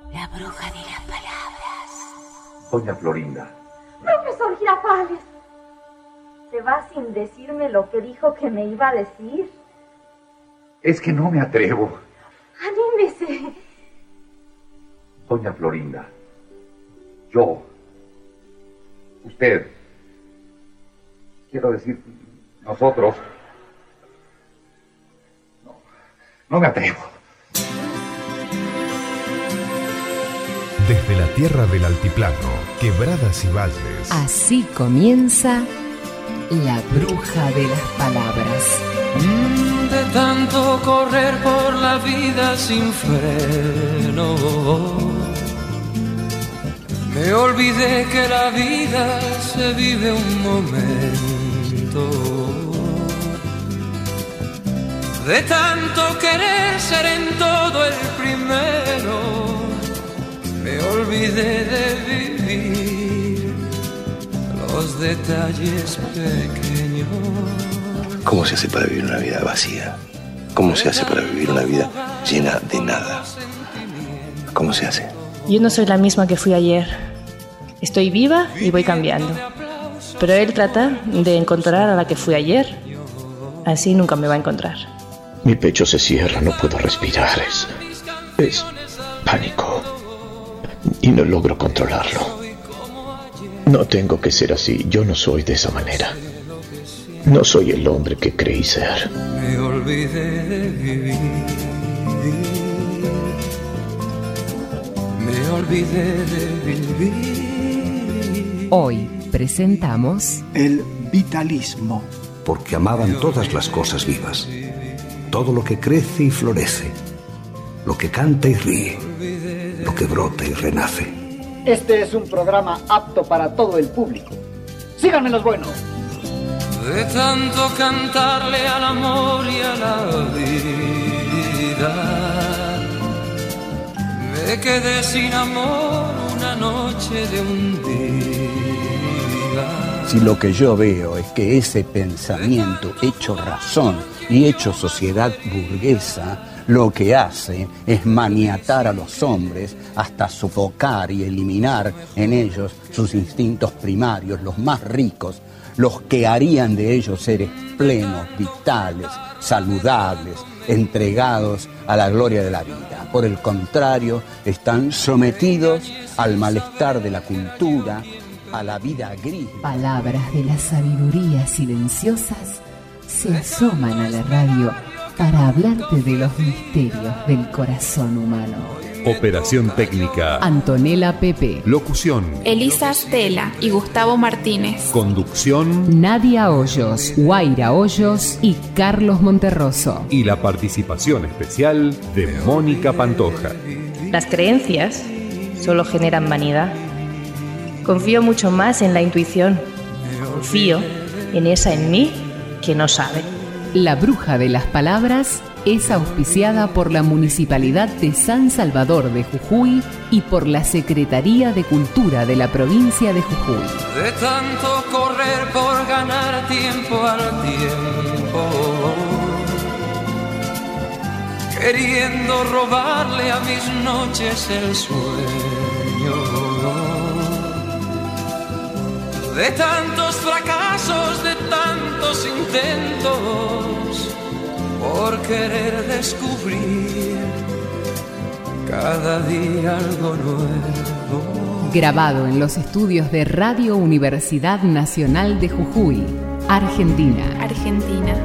La bruja de las palabras. Doña Florinda. Profesor Girafales, ¿se va sin decirme lo que dijo que me iba a decir? Es que no me atrevo. Anímese. Doña Florinda, yo, usted, quiero decir, nosotros, no me atrevo. Desde la tierra del altiplano, quebradas y valles. Así comienza La Bruja de las Palabras. De tanto correr por la vida sin freno, me olvidé que la vida se vive un momento. De tanto querer ser en todo el primero, me olvidé de vivir los detalles pequeños. ¿Cómo se hace para vivir una vida vacía? ¿Cómo se hace para vivir una vida llena de nada? ¿Cómo se hace? Yo no soy la misma que fui ayer. Estoy viva y voy cambiando. Pero él trata de encontrar a la que fui ayer. Así nunca me va a encontrar. Mi pecho se cierra, no puedo respirar. Es pánico. Y no logro controlarlo. No tengo que ser así. Yo no soy de esa manera. No soy el hombre que creí ser. Me olvidé de vivir. Me olvidé de vivir. Hoy presentamos el vitalismo. Porque amaban todas las cosas vivas, todo lo que crece y florece, lo que canta y ríe, lo que brota y renace. Este es un programa apto para todo el público. Síganme los buenos. De tanto cantarle al amor y a la vida, me quedé sin amor una noche de un día. Si lo que yo veo es que ese pensamiento hecho razón y hecho sociedad burguesa, lo que hace es maniatar a los hombres hasta sofocar y eliminar en ellos sus instintos primarios, los más ricos, los que harían de ellos seres plenos, vitales, saludables, entregados a la gloria de la vida. Por el contrario, están sometidos al malestar de la cultura, a la vida gris. Palabras de la sabiduría silenciosas se asoman a la radio para hablarte de los misterios del corazón humano. Operación técnica Antonella Pepe. Locución Elisa Stella y Gustavo Martínez. Conducción Nadia Hoyos, Guaira Hoyos y Carlos Monterroso. Y la participación especial de Mónica Pantoja. Las creencias solo generan vanidad. Confío mucho más en la intuición. Confío en esa en mí que no sabe. La Bruja de las Palabras es auspiciada por la Municipalidad de San Salvador de Jujuy y por la Secretaría de Cultura de la provincia de Jujuy. De tanto correr por ganar tiempo al tiempo, queriendo robarle a mis noches el sueño. De tantos fracasos, de tantos intentos, por querer descubrir cada día algo nuevo. Grabado en los estudios de Radio Universidad Nacional de Jujuy, Argentina. Argentina.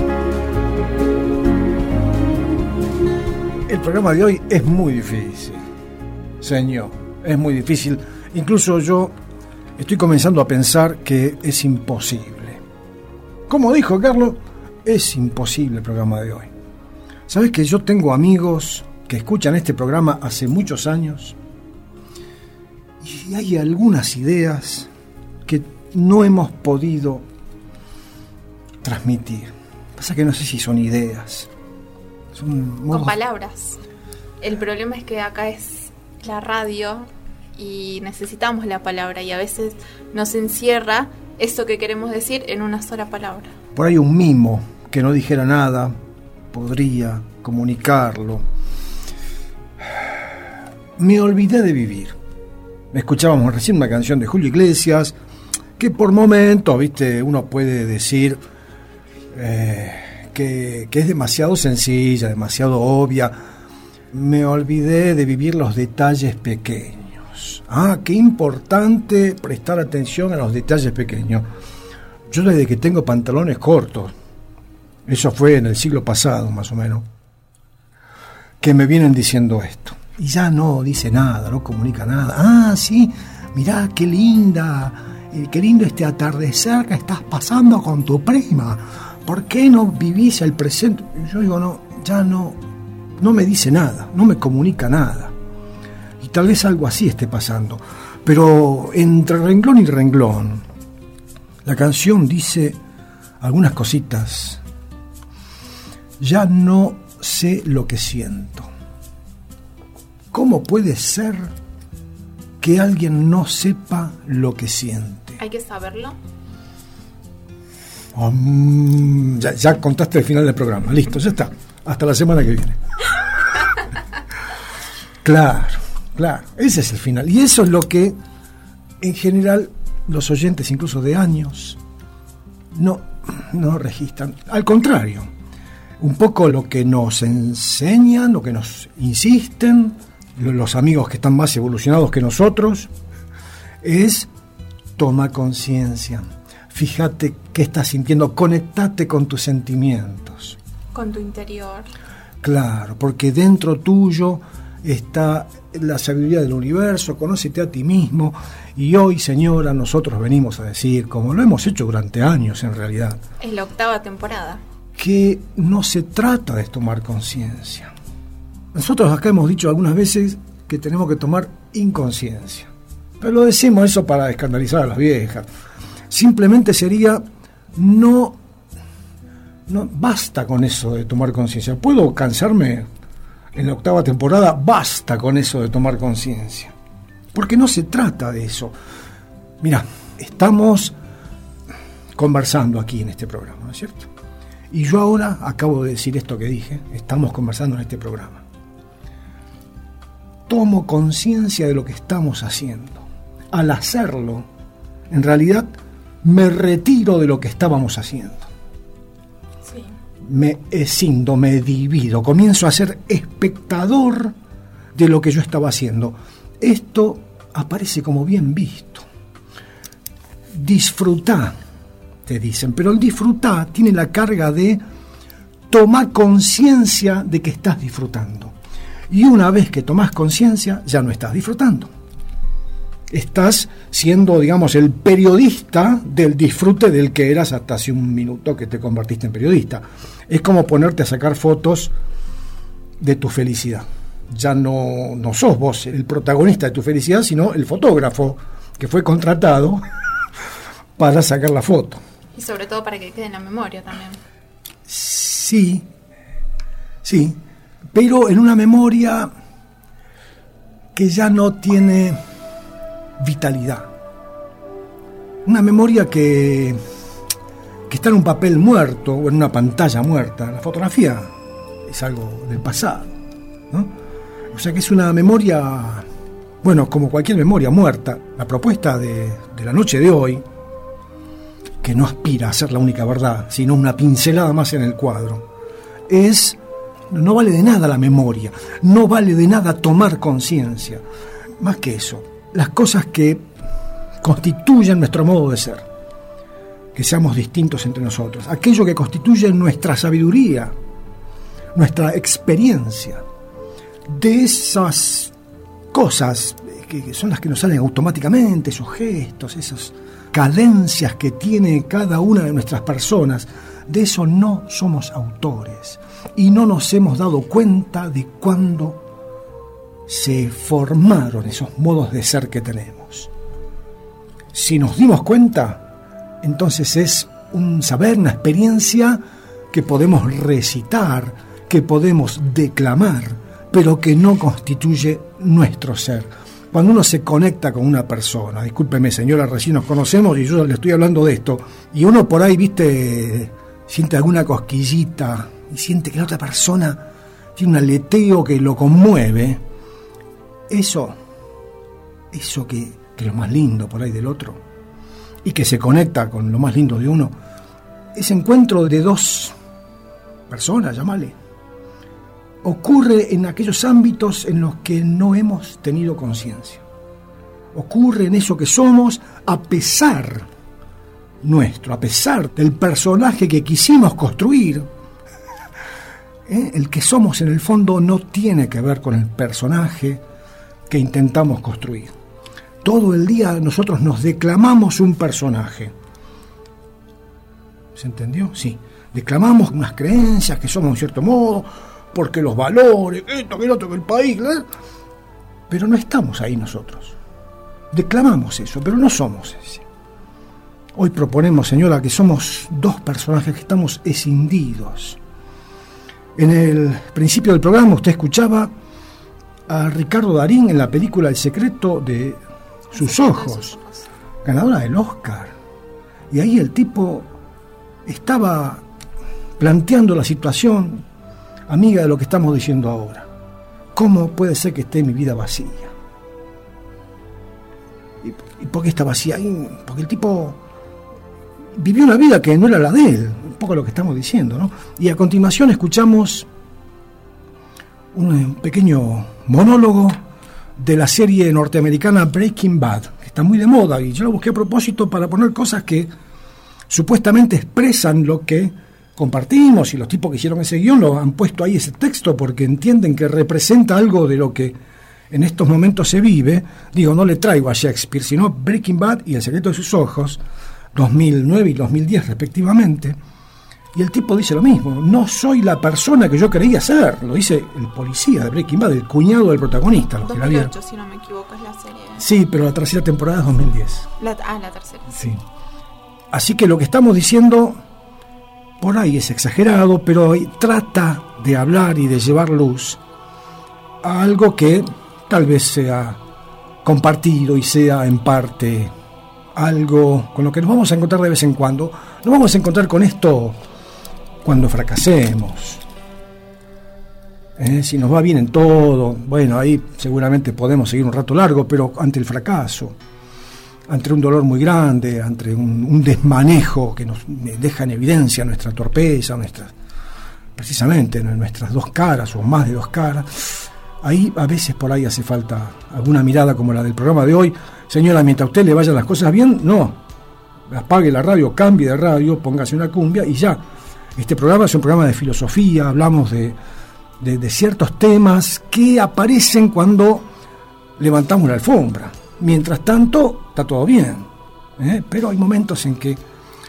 El programa de hoy es muy difícil, señor, es muy difícil. Incluso yo estoy comenzando a pensar que es imposible. Como dijo Carlos, es imposible el programa de hoy. ¿Sabes que yo tengo amigos que escuchan este programa hace muchos años? Y hay algunas ideas que no hemos podido transmitir. Pasa que no sé si son ideas. Son modos... Con palabras. El problema es que acá es la radio y necesitamos la palabra y a veces nos encierra eso que queremos decir en una sola palabra. Por ahí un mimo que no dijera nada podría comunicarlo. Me olvidé de vivir. Escuchábamos recién una canción de Julio Iglesias, que por momentos, viste, uno puede decir que es demasiado sencilla, demasiado obvia. Me olvidé de vivir los detalles pequeños. Qué importante prestar atención a los detalles pequeños. Yo desde que tengo pantalones cortos, eso fue en el siglo pasado más o menos, que me vienen diciendo esto. Y ya no dice nada, no comunica nada. Sí, mirá qué linda, qué lindo este atardecer que estás pasando con tu prima. ¿Por qué no vivís el presente? Yo digo, no, ya no me dice nada, no me comunica nada. Y tal vez algo así esté pasando. Pero entre renglón y renglón, la canción dice algunas cositas. Ya no sé lo que siento. ¿Cómo puede ser que alguien no sepa lo que siente? ¿Hay que saberlo? Ya contaste el final del programa. Listo, ya está. Hasta la semana que viene. Claro. Ese es el final. Y eso es lo que, en general, los oyentes, incluso de años, no registran. Al contrario, un poco lo que nos enseñan, lo que nos insisten los amigos que están más evolucionados que nosotros, es toma conciencia, fíjate qué estás sintiendo, conectate con tus sentimientos, con tu interior. Claro, porque dentro tuyo está la sabiduría del universo, conócete a ti mismo. Y hoy, señora, nosotros venimos a decir, como lo hemos hecho durante años en realidad, es la 8ª temporada, que no se trata de tomar conciencia. Nosotros acá hemos dicho algunas veces que tenemos que tomar inconsciencia, pero lo decimos eso para escandalizar a las viejas. Simplemente sería no basta con eso de tomar conciencia. ¿Puedo cansarme en la 8ª temporada? Basta con eso de tomar conciencia, porque no se trata de eso. Mira, estamos conversando aquí en este programa, ¿no es cierto? Y yo ahora acabo de decir esto que dije, estamos conversando en este programa. Tomo conciencia de lo que estamos haciendo. Al hacerlo, en realidad, me retiro de lo que estábamos haciendo. Sí. Me escindo, me divido, comienzo a ser espectador de lo que yo estaba haciendo. Esto aparece como bien visto. Disfrutá, te dicen, pero el disfrutar tiene la carga de tomar conciencia de que estás disfrutando. Y una vez que tomás conciencia, ya no estás disfrutando. Estás siendo, digamos, el periodista del disfrute del que eras hasta hace un minuto que te convertiste en periodista. Es como ponerte a sacar fotos de tu felicidad. Ya no sos vos el protagonista de tu felicidad, sino el fotógrafo que fue contratado para sacar la foto. Y sobre todo para que quede en la memoria también. Sí, pero en una memoria que ya no tiene vitalidad. Una memoria que está en un papel muerto o en una pantalla muerta. La fotografía es algo del pasado, ¿no? O sea que es una memoria, bueno, como cualquier memoria muerta. La propuesta de la noche de hoy, que no aspira a ser la única verdad, sino una pincelada más en el cuadro, es: no vale de nada la memoria, no vale de nada tomar conciencia. Más que eso, las cosas que constituyen nuestro modo de ser, que seamos distintos entre nosotros, aquello que constituye nuestra sabiduría, nuestra experiencia, de esas cosas que son las que nos salen automáticamente, esos gestos, esas cadencias que tiene cada una de nuestras personas. De eso no somos autores y no nos hemos dado cuenta de cuándo se formaron esos modos de ser que tenemos. Si nos dimos cuenta, entonces es un saber, una experiencia que podemos recitar, que podemos declamar, pero que no constituye nuestro ser. Cuando uno se conecta con una persona, discúlpeme señora, recién nos conocemos y yo le estoy hablando de esto, y uno por ahí, viste, siente alguna cosquillita y siente que la otra persona tiene un aleteo que lo conmueve, eso que es lo más lindo por ahí del otro y que se conecta con lo más lindo de uno, ese encuentro de dos personas, llámale, ocurre en aquellos ámbitos en los que no hemos tenido conciencia. Ocurre en eso que somos a pesar del personaje que quisimos construir. El que somos en el fondo no tiene que ver con el personaje que intentamos construir. Todo el día nosotros nos declamamos un personaje. ¿Se entendió? Sí. Declamamos unas creencias que somos de un cierto modo, porque los valores, esto, que el otro, que el país, ¿verdad? Pero no estamos ahí nosotros. Declamamos eso, pero no somos ese. Hoy proponemos, señora, que somos dos personajes que estamos escindidos. En el principio del programa usted escuchaba a Ricardo Darín en la película El secreto de sus ojos, ganadora del Oscar. Y ahí el tipo estaba planteando la situación amiga de lo que estamos diciendo ahora. ¿Cómo puede ser que esté mi vida vacía? ¿Y por qué está vacía? Porque el tipo vivió una vida que no era la de él, un poco lo que estamos diciendo, ¿no? Y a continuación escuchamos un pequeño monólogo de la serie norteamericana Breaking Bad, que está muy de moda, y yo lo busqué a propósito para poner cosas que supuestamente expresan lo que compartimos, y los tipos que hicieron ese guión lo han puesto ahí, ese texto, porque entienden que representa algo de lo que en estos momentos se vive. Digo, no le traigo a Shakespeare, sino Breaking Bad y El secreto de sus ojos, 2009 y 2010 respectivamente, y el tipo dice lo mismo: no soy la persona que yo creía ser. Lo dice el policía de Breaking Bad, el cuñado del protagonista. 2008, si no me equivoco, es la serie. Sí, pero la tercera temporada es 2010. La tercera. Sí. Así que lo que estamos diciendo por ahí es exagerado, pero trata de hablar y de llevar luz a algo que tal vez sea compartido y sea en parte algo con lo que nos vamos a encontrar de vez en cuando. Nos vamos a encontrar con esto cuando fracasemos. Si nos va bien en todo, bueno, ahí seguramente podemos seguir un rato largo, pero ante el fracaso, ante un dolor muy grande, ante un desmanejo que nos deja en evidencia nuestra torpeza, precisamente nuestras dos caras o más de dos caras, ahí a veces por ahí hace falta alguna mirada como la del programa de hoy. Señora, mientras a usted le vayan las cosas bien, no, apague la radio, cambie de radio, póngase una cumbia y ya. Este programa es un programa de filosofía, hablamos de ciertos temas que aparecen cuando levantamos la alfombra. Mientras tanto, está todo bien, pero hay momentos en que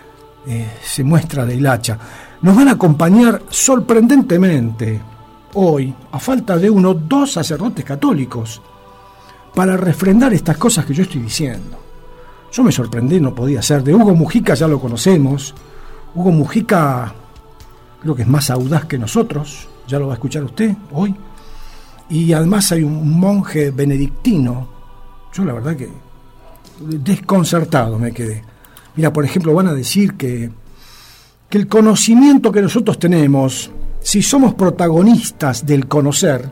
se muestra de hilacha. Nos van a acompañar sorprendentemente hoy, a falta de dos sacerdotes católicos, para refrendar estas cosas que yo estoy diciendo. Yo me sorprendí, no podía ser. De Hugo Mujica ya lo conocemos. Hugo Mujica creo que es más audaz que nosotros, ya lo va a escuchar usted hoy. Y además hay un monje benedictino. Yo la verdad que desconcertado me quedé. Mira, por ejemplo, van a decir que el conocimiento que nosotros tenemos, si somos protagonistas del conocer,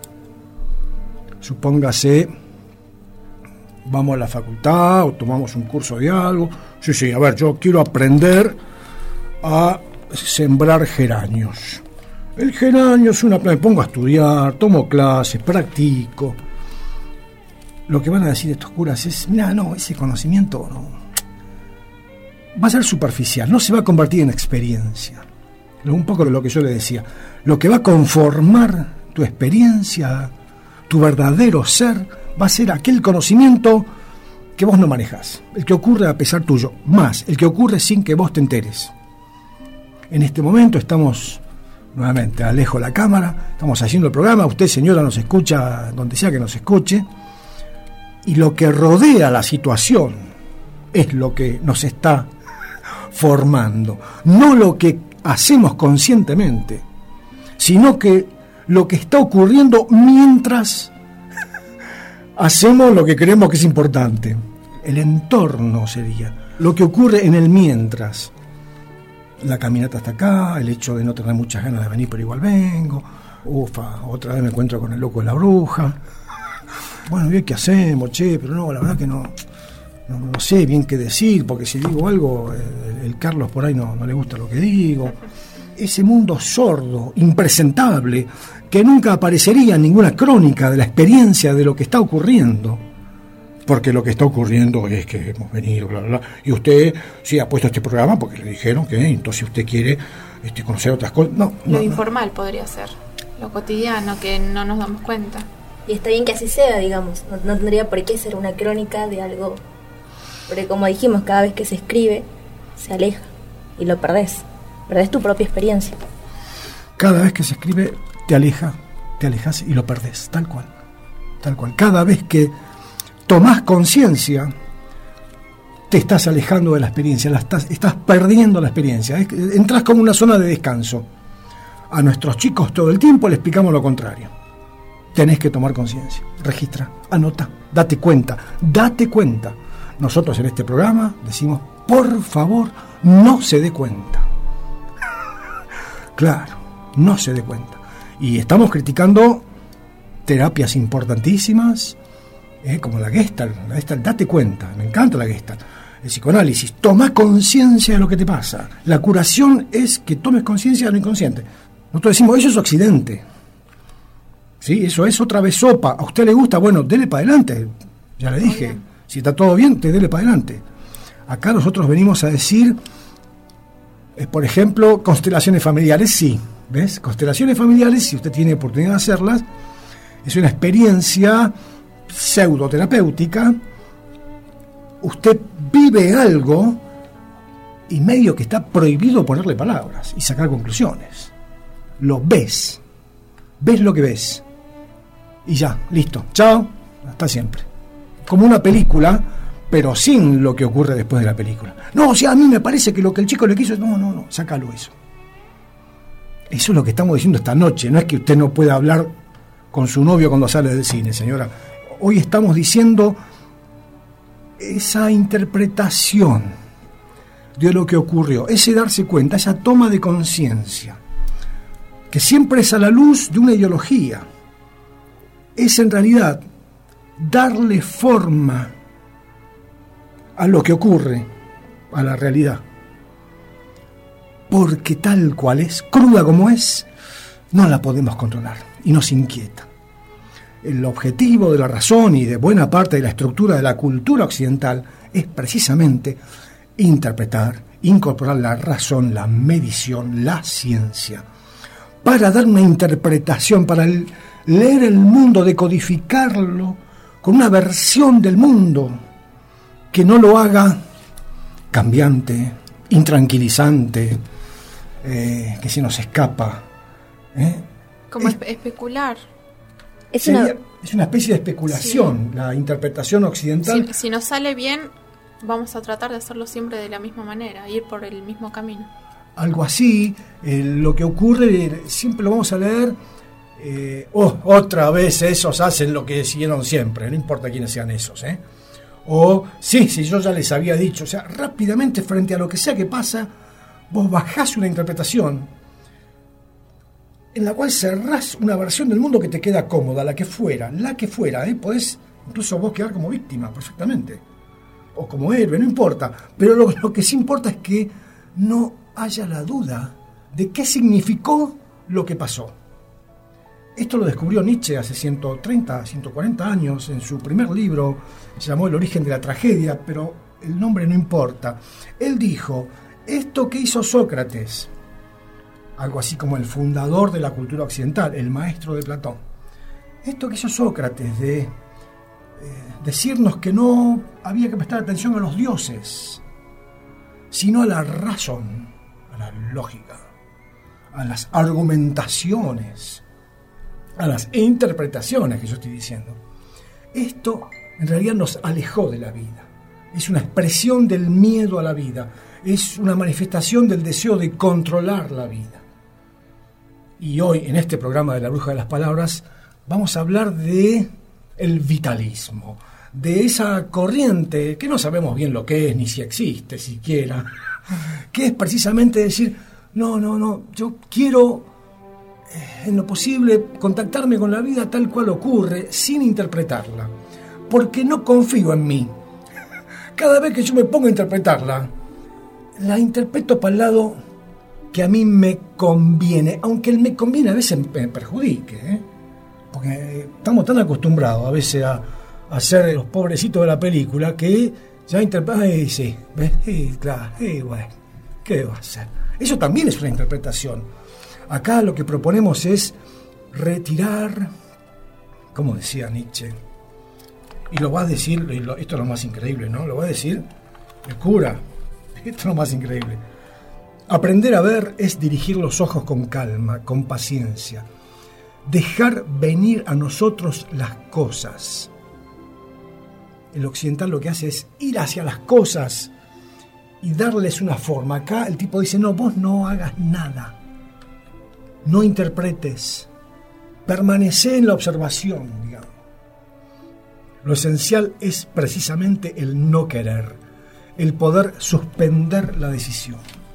supóngase, vamos a la facultad o tomamos un curso de algo. Sí, a ver, yo quiero aprender a sembrar geranios. El geranio es una planta, me pongo a estudiar, tomo clases, practico. Lo que van a decir estos curas es: mira, no, ese conocimiento no va a ser superficial, no se va a convertir en experiencia. Un poco de lo que yo le decía, lo que va a conformar tu experiencia, tu verdadero ser, va a ser aquel conocimiento que vos no manejás, el que ocurre a pesar tuyo, más el que ocurre sin que vos te enteres. En este momento estamos nuevamente, alejo la cámara, estamos haciendo el programa, usted, señora, nos escucha donde sea que nos escuche, y lo que rodea la situación es lo que nos está formando, no lo que hacemos conscientemente, sino que lo que está ocurriendo mientras hacemos lo que creemos que es importante. El entorno sería lo que ocurre en el mientras. La caminata hasta acá, el hecho de no tener muchas ganas de venir pero igual vengo, otra vez me encuentro con el loco de la bruja, bueno, ¿y qué hacemos, che? Pero no, la verdad que no sé bien qué decir, porque si digo algo, el Carlos por ahí no le gusta lo que digo. Ese mundo sordo, impresentable, que nunca aparecería en ninguna crónica de la experiencia de lo que está ocurriendo. Porque lo que está ocurriendo es que hemos venido, bla, bla, bla, y usted sí ha puesto este programa porque le dijeron que entonces usted quiere conocer otras cosas. Lo informal podría ser, lo cotidiano, que no nos damos cuenta. Y está bien que así sea, digamos, no tendría por qué ser una crónica de algo, porque como dijimos, cada vez que se escribe, se aleja y lo perdés tu propia experiencia. Cada vez que se escribe, te alejas y lo perdés, tal cual. Cada vez que tomás conciencia, te estás alejando de la experiencia, estás perdiendo la experiencia. Entrás como una zona de descanso. A nuestros chicos todo el tiempo le explicamos lo contrario. Tenés que tomar conciencia, registra, anota, date cuenta. Nosotros en este programa decimos, por favor, no se dé cuenta. Claro, no se dé cuenta. Y estamos criticando terapias importantísimas, como la Gestalt, date cuenta, me encanta la Gestalt. El psicoanálisis, toma conciencia de lo que te pasa. La curación es que tomes conciencia de lo inconsciente. Nosotros decimos, eso es Occidente. ¿Sí? Eso es otra vez sopa. ¿A usted le gusta? Bueno, dele para adelante. Ya le dije, si está todo bien, te dele para adelante. Acá nosotros venimos a decir, por ejemplo, constelaciones familiares, sí. ¿Ves? Constelaciones familiares, si usted tiene oportunidad de hacerlas, es una experiencia pseudoterapéutica. Usted vive algo y medio que está prohibido ponerle palabras y sacar conclusiones. Lo ves lo que ves y ya, listo, chao, hasta siempre. Como una película, pero sin lo que ocurre después de la película. No, o sea, a mí me parece que lo que el chico le quiso es... No, sácalo eso. Eso es lo que estamos diciendo esta noche. No es que usted no pueda hablar con su novio cuando sale del cine, señora. Hoy estamos diciendo esa interpretación de lo que ocurrió, ese darse cuenta, esa toma de conciencia, que siempre es a la luz de una ideología. Es en realidad darle forma a lo que ocurre, a la realidad. Porque tal cual es, cruda como es, no la podemos controlar y nos inquieta. El objetivo de la razón y de buena parte de la estructura de la cultura occidental es precisamente interpretar, incorporar la razón, la medición, la ciencia, para dar una interpretación, para leer el mundo, decodificarlo con una versión del mundo que no lo haga cambiante, intranquilizante, que se nos escapa. Como especular. Es una especie de especulación, sí. La interpretación occidental. Si nos sale bien, vamos a tratar de hacerlo siempre de la misma manera, ir por el mismo camino. Algo así, lo que ocurre, siempre lo vamos a leer, otra vez esos hacen lo que siguieron siempre, no importa quiénes sean esos, o sí, yo ya les había dicho, o sea, rápidamente frente a lo que sea que pasa, vos bajás una interpretación en la cual cerrás una versión del mundo que te queda cómoda, la que fuera, podés incluso vos quedar como víctima perfectamente, o como héroe, no importa, pero lo que sí importa es que no haya la duda de qué significó lo que pasó. Esto lo descubrió Nietzsche hace 130, 140 años en su primer libro, se llamó El origen de la tragedia, pero el nombre no importa. Él dijo, esto que hizo Sócrates, algo así como el fundador de la cultura occidental, el maestro de Platón, esto que hizo Sócrates de decirnos que no había que prestar atención a los dioses, sino a la razón, a la lógica, a las argumentaciones, a las interpretaciones que yo estoy diciendo. Esto en realidad nos alejó de la vida. Es una expresión del miedo a la vida. Es una manifestación del deseo de controlar la vida. Y hoy, en este programa de La Bruja de las Palabras, vamos a hablar de el vitalismo, de esa corriente que no sabemos bien lo que es, ni si existe siquiera, que es precisamente decir, no, yo quiero en lo posible, contactarme con la vida tal cual ocurre, sin interpretarla, porque no confío en mí. Cada vez que yo me pongo a interpretarla, la interpreto para el lado que a mí me conviene, aunque el me conviene a veces me perjudique, ¿eh? Porque estamos tan acostumbrados a veces a ser los pobrecitos de la película que ya interpretan, sí, ¿ves? Claro, bueno, ¿qué va a hacer? Eso también es una interpretación. Acá lo que proponemos es retirar, como decía Nietzsche, y lo va a decir, esto es lo más increíble, ¿no? Lo va a decir el cura, esto es lo más increíble. Aprender a ver es dirigir los ojos con calma, con paciencia, dejar venir a nosotros las cosas. El occidental lo que hace es ir hacia las cosas y darles una forma. Acá el tipo dice, no, vos no hagas nada, no interpretes, permanecé en la observación, digamos. Lo esencial es precisamente el no querer, el poder suspender la decisión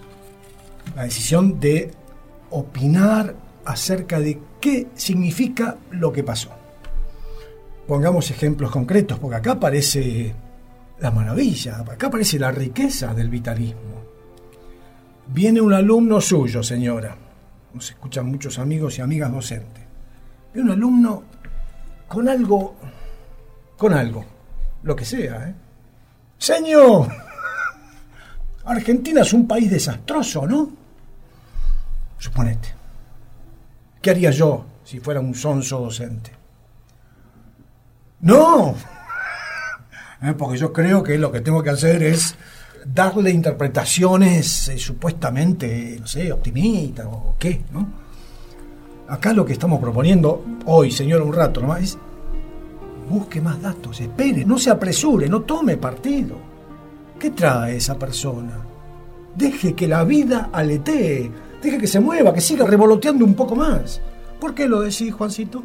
de opinar acerca de qué significa lo que pasó. Pongamos ejemplos concretos, porque acá aparece la maravilla, acá aparece la riqueza del vitalismo. Viene un alumno suyo, señora, nos escuchan muchos amigos y amigas docentes. Viene un alumno con algo, lo que sea, ¿eh? Señor, Argentina es un país desastroso, ¿no? Suponete. ¿Qué haría yo si fuera un sonso docente? ¡No! Porque yo creo que lo que tengo que hacer es darle interpretaciones supuestamente, no sé, optimistas o qué, ¿no? Acá lo que estamos proponiendo hoy, señora, un rato nomás, es busque más datos, espere, no se apresure, no tome partido. ¿Qué trae esa persona? Deje que la vida aletee, deje que se mueva, que siga revoloteando un poco más. ¿Por qué lo decís, Juancito?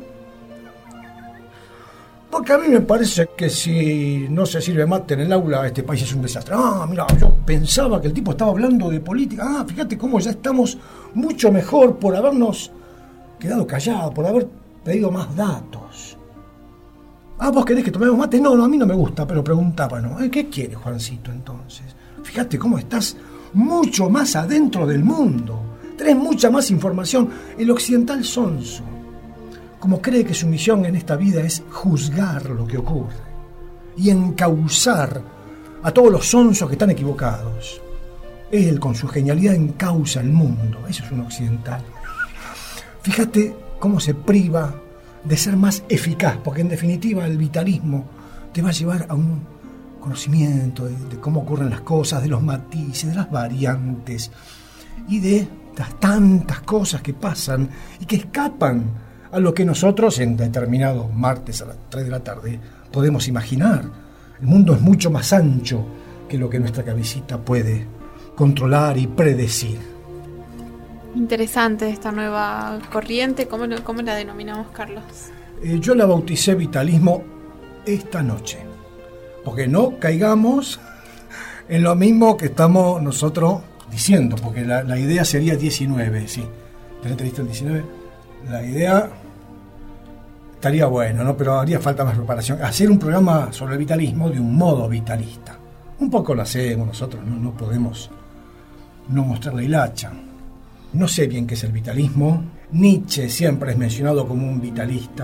Porque a mí me parece que si no se sirve mate en el aula, este país es un desastre. Ah, mira, yo pensaba que el tipo estaba hablando de política. Ah, fíjate cómo ya estamos mucho mejor por habernos quedado callados, por haber pedido más datos. Ah, ¿vos querés que tomemos mate? No, a mí no me gusta, pero preguntaba, ¿no? ¿Qué quieres, Juancito, entonces? Fíjate cómo estás mucho más adentro del mundo. Tenés mucha más información. El occidental sonso, como cree que su misión en esta vida es juzgar lo que ocurre y encauzar a todos los sonsos que están equivocados. Él, con su genialidad, encauza el mundo. Eso es un occidental. Fíjate cómo se priva de ser más eficaz, porque en definitiva el vitalismo te va a llevar a un conocimiento de cómo ocurren las cosas, de los matices, de las variantes y de las tantas cosas que pasan y que escapan a lo que nosotros en determinado martes a las 3 de la tarde podemos imaginar. El mundo es mucho más ancho que lo que nuestra cabecita puede controlar y predecir. Interesante esta nueva corriente. ¿Cómo la denominamos, Carlos? Yo la bauticé vitalismo esta noche, porque no caigamos en lo mismo que estamos nosotros diciendo, porque la idea sería 19, sí. ¿Tenés listo el 19? La idea estaría bueno, ¿no? Pero haría falta más preparación. Hacer un programa sobre el vitalismo de un modo vitalista. Un poco lo hacemos nosotros, no podemos no mostrar la hilacha. No sé bien qué es el vitalismo. Nietzsche siempre es mencionado como un vitalista.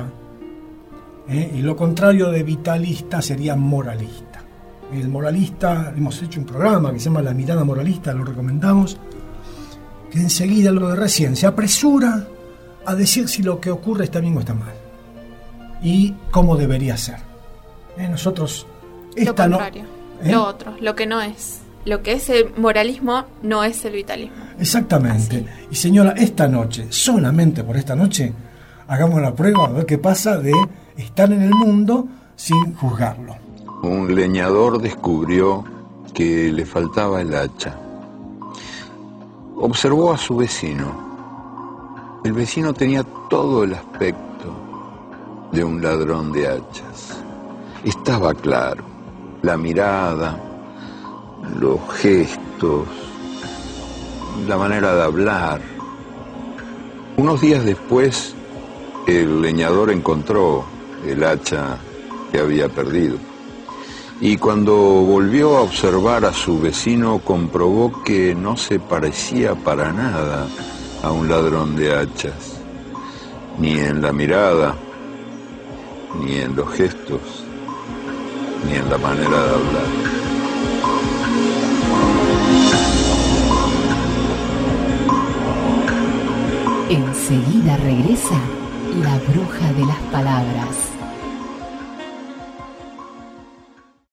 Y lo contrario de vitalista sería moralista. El moralista, hemos hecho un programa que se llama La Mirada Moralista, lo recomendamos, que enseguida, lo de recién, se apresura a decir si lo que ocurre está bien o está mal. Y cómo debería ser. Nosotros... Lo contrario, lo otro, lo que no es. Lo que es el moralismo no es el vitalismo. Exactamente. Así. Y señora, esta noche, solamente por esta noche, hagamos la prueba a ver qué pasa de estar en el mundo sin juzgarlo. Un leñador descubrió que le faltaba el hacha. Observó a su vecino. El vecino tenía todo el aspecto de un ladrón de hachas. Estaba claro, la mirada, los gestos, la manera de hablar. Unos días después, el leñador encontró el hacha que había perdido. Y cuando volvió a observar a su vecino, comprobó que no se parecía para nada a un ladrón de hachas, ni en la mirada, ni en los gestos, ni en la manera de hablar. Enseguida regresa la bruja de las palabras.